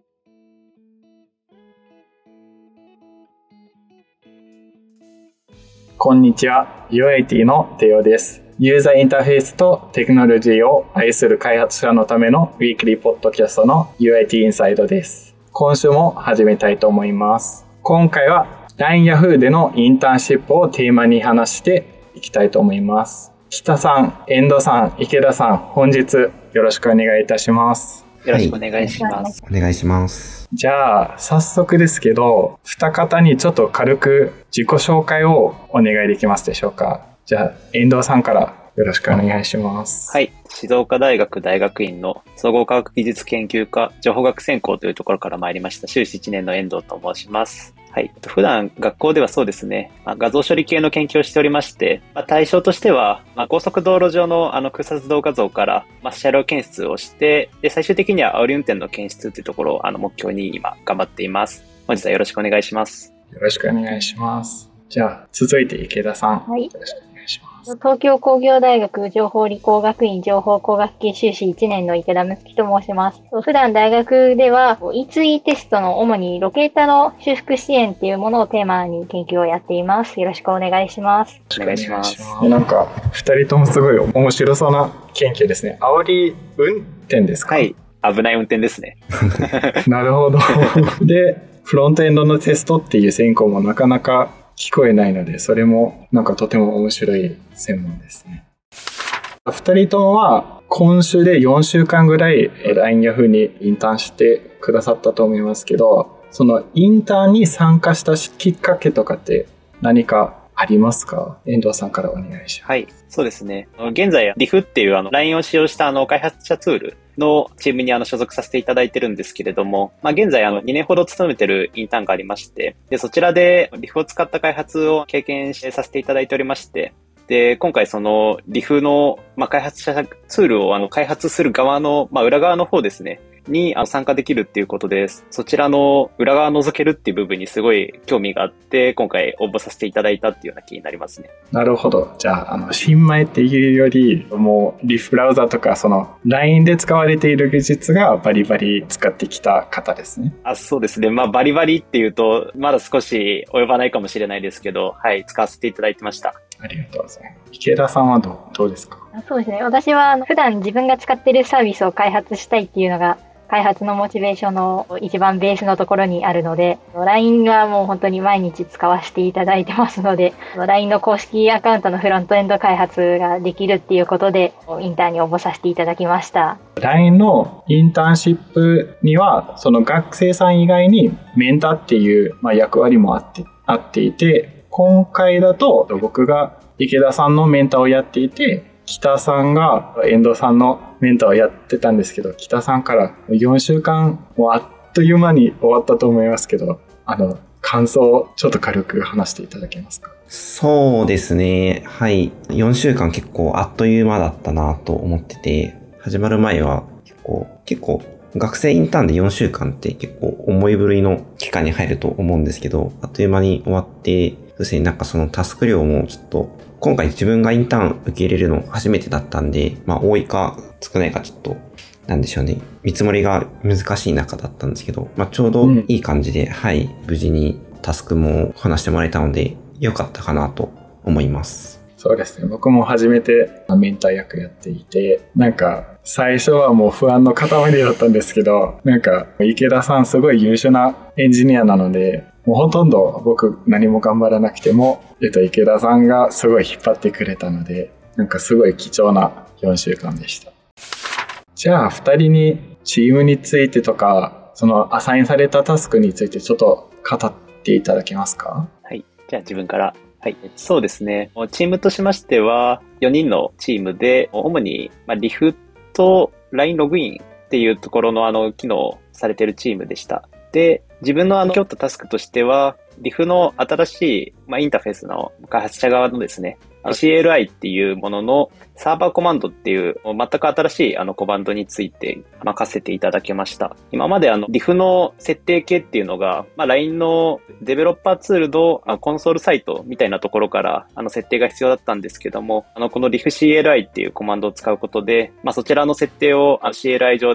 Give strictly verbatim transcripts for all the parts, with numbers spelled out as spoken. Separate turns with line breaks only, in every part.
こんにちは、ユーアイティー のテオです。ユーザーインターフェースとテクノロジーを愛する開発者のためのウィークリーポッドキャストの ユーアイティー インサイドです。今週も始めたいと思います。今回は ライン Yahoo でのインターンシップをテーマに話していきたいと思います。北さん、遠藤さん、池田さん、本日よろしくお願いいたします。
よろしくお願いします。
はい、お願いします。
じゃあ早速ですけど、二方にちょっと軽く自己紹介をお願いできますでしょうか。じゃあ遠藤さんからよろしくお願いします。
はい、静岡大学大学院の総合科学技術研究科情報学専攻というところから参りました修士いちねんの遠藤と申します。はい、普段学校ではそうですね、まあ、画像処理系の研究をしておりまして、まあ、対象としては、まあ、高速道路上のあの空撮動画像から、まあ、車両検出をして、で最終的には煽り運転の検出というところをあの目標に今頑張っています。本日はよろしくお願いします。
よろしくお願いします。じゃあ続いて池田さん、はい、よろしくお願いします。
東京工業大学情報理工学院情報工学系修士いちねんの池田睦希と申します。普段大学では イーツーイー テストの主にロケータの修復支援っていうものをテーマに研究をやっています。よろしくお願いします。
お願いします。
なんかふたりともすごい面白そうな研究ですね。煽り運転ですか？
はい、危ない運転ですね。
なるほど。で、フロントエンドのテストっていう専攻もなかなか聞こえないので、それもなんかとても面白い専門ですね。二人ともは今週でよんしゅうかんぐらい ライン Yahoo にインターンしてくださったと思いますけど、そのインターンに参加したきっかけとかって何かありますか？遠藤さんからお願いします。
はい、そうですね。現在 ディフ っていうあの ライン を使用したあの開発者ツールのチームにあの所属させていただいてるんですけれども、まあ、現在あのにねんほど勤めてるインターンがありまして、でそちらで ディフ を使った開発を経験させていただいておりまして、で今回その ディフ の、まあ、開発者ツールをあの開発する側の、まあ、裏側の方ですねにあの参加できるっていうことで、そちらの裏側を覗けるっていう部分にすごい興味があって、今回応募させていただいたっていうような気になりますね。
なるほど。じゃあ、あの新米っていうよりもうリフブラウザとかその ライン で使われている技術がバリバリ使ってきた方ですね。
あ、そうですね。まあバリバリっていうとまだ少し及ばないかもしれないですけど、はい、使わせていただいてました。
ありがとうございます。池田さんはどう、どうですか？
そうですね。私は普段自分が使っているサービスを開発したいっていうのが開発のモチベーションの一番ベースのところにあるので、ライン はもう本当に毎日使わせていただいてますので、ライン の公式アカウントのフロントエンド開発ができるっていうことで、インターンに応募させていただきました。
ライン のインターンシップには、その学生さん以外にメンターっていう、まあ、役割もあって、あっていて、今回だと僕が池田さんのメンターをやっていて、北さんが遠藤さんのメンターをやってたんですけど、北さんからよんしゅうかんもうあっという間に終わったと思いますけど、あの感想をちょっと軽く話していただけますか？
そうですね。はい。よんしゅうかん結構あっという間だったなと思ってて、始まる前は結構、結構学生インターンでよんしゅうかんって結構重い部類の期間に入ると思うんですけど、あっという間に終わって、そうですね、なんかそのタスク量もちょっと、今回自分がインターン受け入れるの初めてだったんで、まあ多いか少ないかちょっと、なんでしょうね。見積もりが難しい中だったんですけど、まあちょうどいい感じで、うん、はい、無事にタスクもこなしてもらえたので、良かったかなと思います。
そうですね。僕も初めてメンター役やっていて、なんか最初はもう不安の塊だったんですけど、なんか池田さんすごい優秀なエンジニアなので、もうほとんど僕何も頑張らなくても、えっと、池田さんがすごい引っ張ってくれたので、なんかすごい貴重なよんしゅうかんでした。じゃあふたりにチームについてとか、そのアサインされたタスクについてちょっと語っていただけますか？
はい。じゃあ自分から。はい。そうですね。チームとしましてはよにんのチームで、主にまあディフと ライン ログインっていうところのあの機能をされているチームでした。で、自分のあの、今日ったタスクとしては、ディフ の新しい、まあ、インターフェースの開発者側のですね、シーエルアイ っていうもののサーバーコマンドっていう全く新しいあのコマンドについて任せていただきました。今まであの ディフ の設定系っていうのが、まあ、ライン のデベロッパーツールのコンソールサイトみたいなところからあの設定が必要だったんですけども、あのこの ディフ シーエルアイ っていうコマンドを使うことで、まあ、そちらの設定を シーエルアイ 上で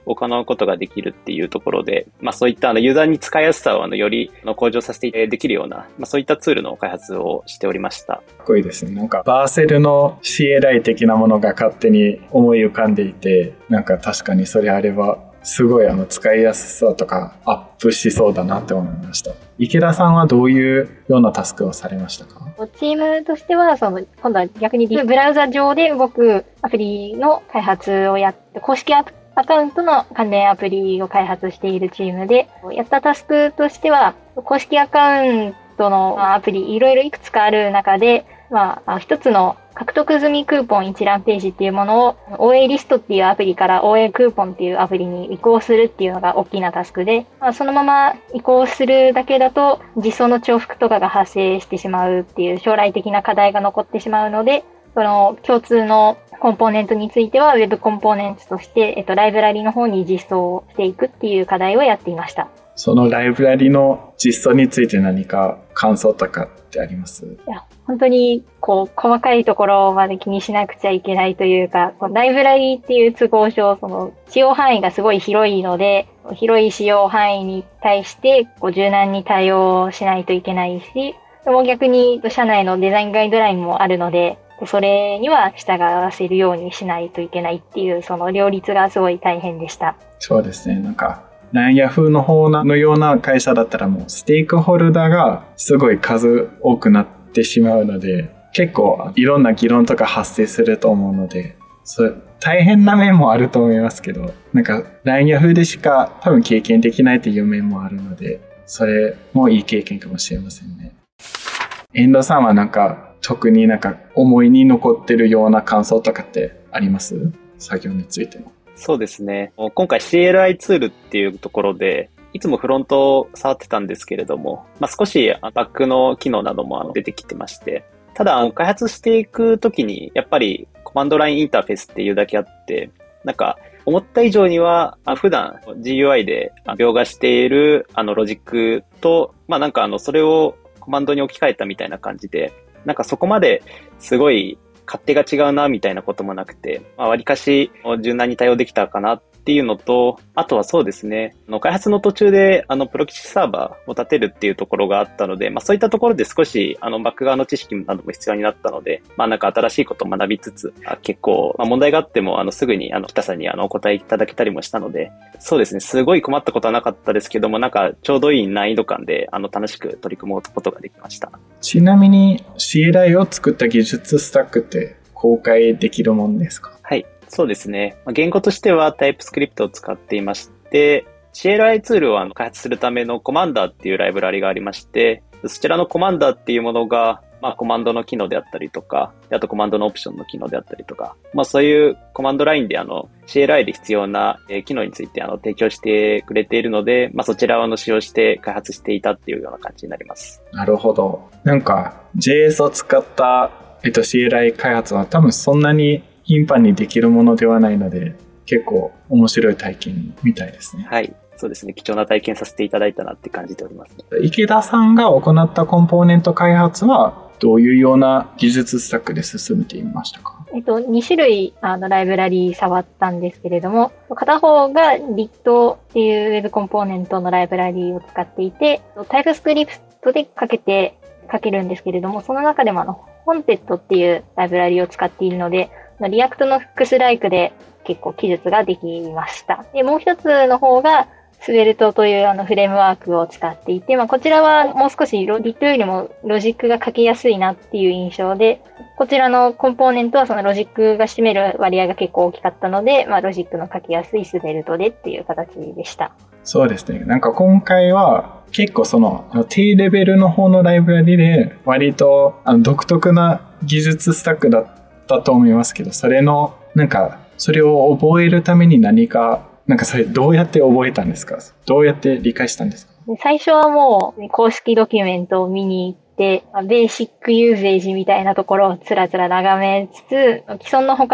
行うことができるっていうところで、まあそういったあのユーザーに使いやすさをあのより向上させてできるような、まあそういったツールの開発をしておりました。
かっこいいですね。なんかバーセルの シーエルアイ 的なものが勝手に思い浮かんでいて、なんか確かにそれあればすごいあの使いやすさとかアップしそうだなって思いました。池田さんはどういうようなタスクをされましたか？
チームとしては、その、今度は逆にブラウザ上で動くアプリの開発をやって、公式アカウントの関連アプリを開発しているチームで、やったタスクとしては、公式アカウントのアプリいろいろいくつかある中で、まあ、一つの獲得済みクーポン一覧ページっていうものを オーエー リストっていうアプリから オーエー クーポンっていうアプリに移行するっていうのが大きなタスクで、まあ、そのまま移行するだけだと実装の重複とかが発生してしまうっていう将来的な課題が残ってしまうので、その共通のコンポーネントについては Web コンポーネントとして、えっと、ライブラリの方に実装していくっていう課題をやっていました。
そのライブラリの実装について何か感想とかってあります？
いや、本当にこう細かいところまで気にしなくちゃいけないというか、ライブラリっていう都合上、その使用範囲がすごい広いので、広い使用範囲に対してこう柔軟に対応しないといけないし、でも逆に社内のデザインガイドラインもあるので、それには従わせるようにしないといけないっていう、その両立がすごい大変でした。
そうですね。なんかラインヤフーの方のような会社だったらもうステークホルダーがすごい数多くなってしまうので、結構いろんな議論とか発生すると思うので、それ大変な面もあると思いますけど、なんかラインヤフーでしか多分経験できないという面もあるので、それもいい経験かもしれませんね。遠藤さんはなんか特になんか思いに残ってるような感想とかってあります？作業についての。
そうですね。今回 シーエルアイ ツールっていうところで、いつもフロントを触ってたんですけれども、まあ、少しバックの機能なども出てきてまして、ただ開発していくときにやっぱりコマンドラインインターフェースっていうだけあって、なんか思った以上には普段 ジーユーアイ で描画しているあのロジックと、まあなんかあのそれをコマンドに置き換えたみたいな感じで、なんかそこまですごい勝手が違うなみたいなこともなくて、まあ、割かし柔軟に対応できたかなっていうのと、あとはそうですね、あの開発の途中であのプロキシサーバーを立てるっていうところがあったので、まあそういったところで少しあのバック側の知識なども必要になったので、まあなんか新しいことを学びつつ、あ結構、まあ、問題があってもあのすぐにあの北さんにあのお答えいただけたりもしたので、そうですね、すごい困ったことはなかったですけども、なんかちょうどいい難易度感であの楽しく取り組むことができました。
ちなみに シーエルアイ を作った技術スタックって公開できるもんですか？
はい、そうですね。言語としては TypeScript を使っていまして、シーエルアイ ツールを開発するためのコマンダーっていうライブラリがありまして、そちらのコマンダーっていうものが、まあコマンドの機能であったりとか、あとコマンドのオプションの機能であったりとか、まあそういうコマンドラインであの シーエルアイ で必要な機能についてあの提供してくれているので、まあそちらを使用して開発していたっていうような感じになります。
なるほど。なんか ジェイエス を使ったえっと、シーエルアイ 開発は多分そんなに頻繁にできるものではないので、結構面白い体験みたいですね。
はい、そうですね。貴重な体験させていただいたなって感じておりますね。
池田さんが行ったコンポーネント開発はどういうような技術スタックで進めていましたか？
えっと、に種類あのライブラリ触ったんですけれども、片方が リット っていう Web コンポーネントのライブラリを使っていて、TypeScript で書けて、書けるんですけれども、その中でもあの、ホンテッドっていうライブラリを使っているので、リアクトのフックスライクで結構記述ができました。で、もう一つの方が、スベルトというあのフレームワークを使っていて、まあ、こちらはもう少しリットよりもロジックが書きやすいなっていう印象で、こちらのコンポーネントはそのロジックが占める割合が結構大きかったので、まあ、ロジックの書きやすいスベルトでっていう形でした。
そうですね。なんか今回は結構その低レベルの方のライブラリで割とあの独特な技術スタックだったと思いますけど、それのなんかそれを覚えるために何かなんかそれどうやって覚えたんですか？どうやって理解したんですか？
最初はもう公式ドキュメントを見に行って、ベーシックユーゼージみたいなところをつらつら眺めつつ、既存の他の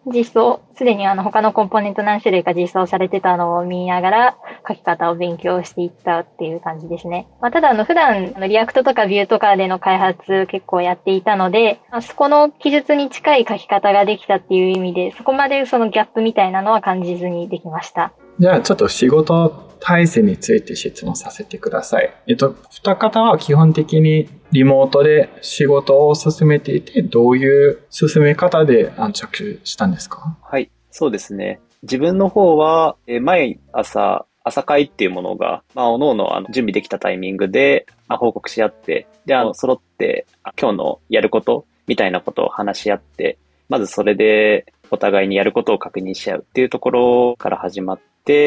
実装、すでにあの他のコンポーネント何種類か実装されてたのを見ながら書き方を勉強していったっていう感じですね。まあ、ただあの普段リアクトとかビューとかでの開発結構やっていたので、まあ、そこの記述に近い書き方ができたっていう意味で、そこまでそのギャップみたいなのは感じずにできました。
じゃあちょっと仕事体制について質問させてください。えっと、二方は基本的にリモートで仕事を進めていて、どういう進め方で着手したんですか？
はい、そうですね。自分の方は、え毎朝、朝会っていうものが、まあ、おのおのあの準備できたタイミングで、まあ、報告し合って、で、あの、揃って、今日のやることみたいなことを話し合って、まずそれでお互いにやることを確認し合うっていうところから始まって、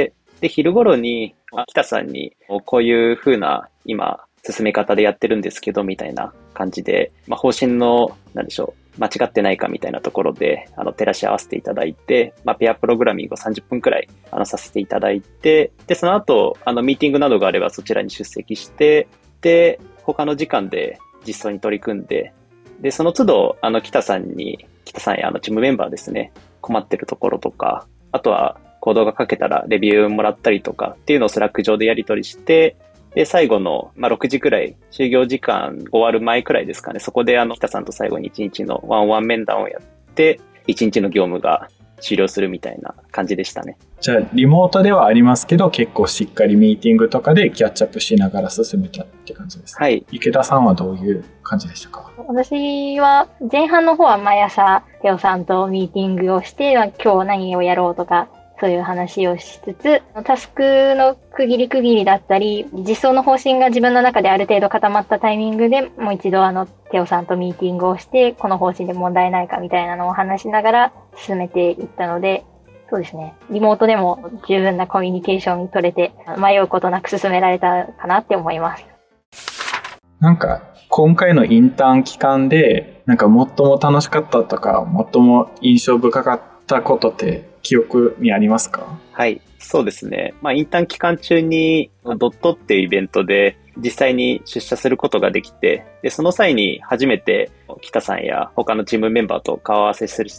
で、昼頃に、北さんに、こういう風な、今、進め方でやってるんですけど、みたいな感じで、まあ、方針の、なんでしょう、間違ってないかみたいなところで、あの、照らし合わせていただいて、まあ、ペアプログラミングをさんじゅっぷんくらい、あの、させていただいて、で、その後、あの、ミーティングなどがあればそちらに出席して、で、他の時間で実装に取り組んで、で、その都度、あの、北さんに、北さんやあの、チームメンバーですね、困ってるところとか、あとは、コードが書けたらレビューもらったりとかっていうのをスラック上でやり取りして、で、最後の、まあ、ろくじくらい、就業時間終わる前くらいですかね、そこであの、北さんと最後にいちにちのワンオンワン面談をやって、いちにちの業務が終了するみたいな感じでしたね。
じゃあ、リモートではありますけど、結構しっかりミーティングとかでキャッチアップしながら進めたって感じですか？
はい。
池田さんはどういう感じでしたか？
私は、前半の方は毎朝、テオさんとミーティングをして、まあ、今日何をやろうとか、そういう話をしつつ、タスクの区切り区切りだったり、実装の方針が自分の中である程度固まったタイミングでもう一度あの、テオさんとミーティングをして、この方針で問題ないかみたいなのを話しながら進めていったので、そうですね。リモートでも十分なコミュニケーション取れて、迷うことなく進められたかなって思います。
なんか、今回のインターン期間で、なんか最も楽しかったとか、最も印象深かったことって記憶にありますか？
はい、そうですね。まあ、インターン期間中に、ドットっていうイベントで、実際に出社することができて、で、その際に初めて北さんや他のチームメンバーと顔合わせして、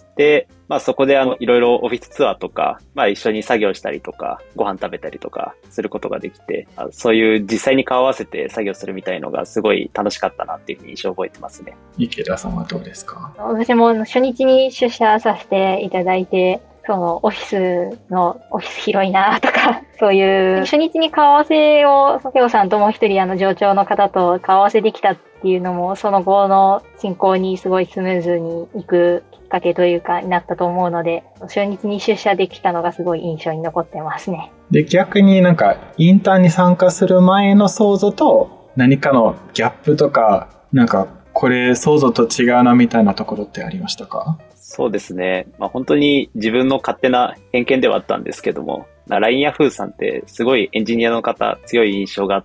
まあそこであの、いろいろオフィスツアーとか、まあ一緒に作業したりとか、ご飯食べたりとかすることができて、そういう実際に顔合わせて作業するみたいのがすごい楽しかったなっていう印象を覚えてますね。
池田さんはどうですか？
私も初日に出社させていただいて、そのオフィスのオフィス広いなとか、そういう初日に顔合わせを、テオさんともう一人あの上長の方と顔合わせできたっていうのも、その後の進行にすごいスムーズにいくきっかけというか、になったと思うので、初日に出社できたのがすごい印象に残ってますね。
で、逆になんかインターンに参加する前の想像と何かのギャップとか、なんかこれ想像と違うなみたいなところってありましたか？
そうですね。まあ本当に自分の勝手な偏見ではあったんですけども、ライン ヤフーさんってすごいエンジニアの方強い印象があって、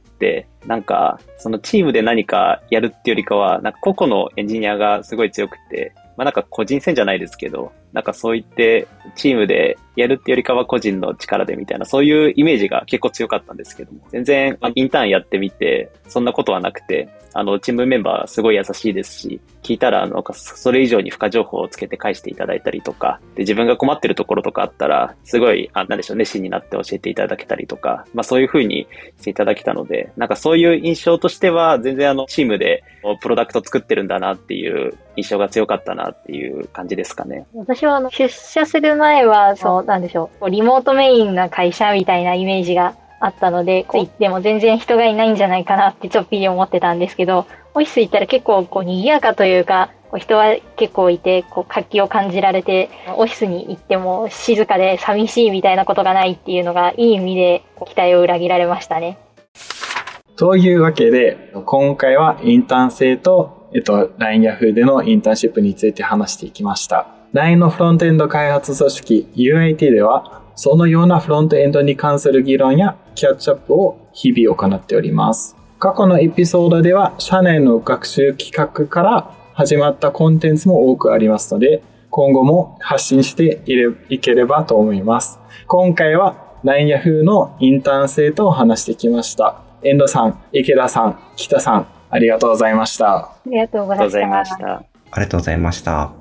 なんかそのチームで何かやるっていうよりかは、なんか個々のエンジニアがすごい強くて、まあなんか個人戦じゃないですけど、なんかそう言ってチームでやるっていうよりかは個人の力でみたいな、そういうイメージが結構強かったんですけども、全然インターンやってみてそんなことはなくて、あのチームメンバーすごい優しいですし、聞いたらなんかそれ以上に付加情報をつけて返していただいたりとか、で自分が困ってるところとかあったらすごいあなんでしょう熱心になって教えていただけたりとか、まあそういう風にしていただけたので、なんかそういう印象としては全然あのチームでプロダクト作ってるんだなっていう印象が強かったなっていう感じですかね。
私はあの出社する前はそうなんでしょう、リモートメインな会社みたいなイメージがあったので、こう行っても全然人がいないんじゃないかなってちょっぴり思ってたんですけど、オフィス行ったら結構こう賑やかというか、こう人は結構いて、こう活気を感じられて、オフィスに行っても静かで寂しいみたいなことがないっていうのがいい意味で期待を裏切られましたね。
というわけで、今回はインターン生と、えっと、ライン ヤフー でのインターンシップについて話していきました。ライン のフロントエンド開発組織 ユーアイティー では、そのようなフロントエンドに関する議論やキャッチアップを日々行っております。過去のエピソードでは社内の学習企画から始まったコンテンツも多くありますので、今後も発信していければと思います。今回は ライン ヤフー のインターン生と話してきました。遠藤さん、池田さん、北さん、ありがとうございました。
ありがとうございました。
ありがとうございました。